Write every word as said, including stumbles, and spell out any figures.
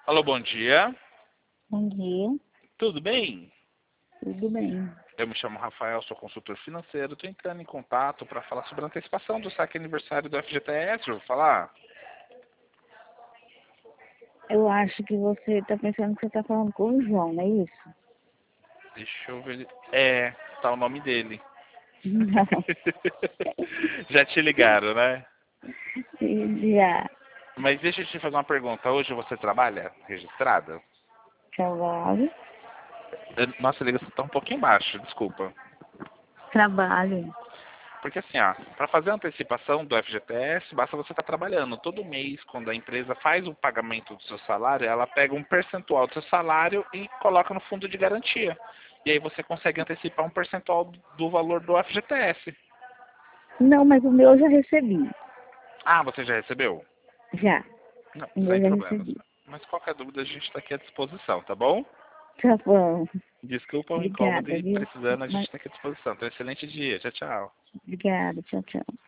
Alô, bom dia. Bom dia, Tudo bem? tudo bem. Eu me chamo Rafael, sou consultor financeiro. Estou entrando em contato para falar sobre a antecipação do saque aniversário do F G T S. Vou falar? Eu acho que você está pensando que você está falando com o João, não é isso? Deixa eu ver. É, tá o nome dele. Não, Já te ligaram, né? já Mas deixa eu te fazer uma pergunta. Hoje você trabalha registrada? trabalho, Eu- Nossa, a ligação está um pouquinho baixo, desculpa. trabalho. Porque assim, ó, para fazer a antecipação do F G T S, basta você estar trabalhando. Todo mês, quando a empresa faz o pagamento do seu salário, ela pega um percentual do seu salário e coloca no fundo de garantia. E aí você consegue antecipar um percentual do valor do F G T S. Não, mas o meu eu já recebi. Ah, você já recebeu? Já, Não, o meu sem já problemas. recebi. Mas qualquer dúvida a gente está aqui à disposição, tá bom? Tá bom. Desculpa o incômodo Obrigada, e viu? precisando a gente Mas, está aqui à disposição. Então, excelente dia. Tchau, tchau. obrigada, tchau, tchau.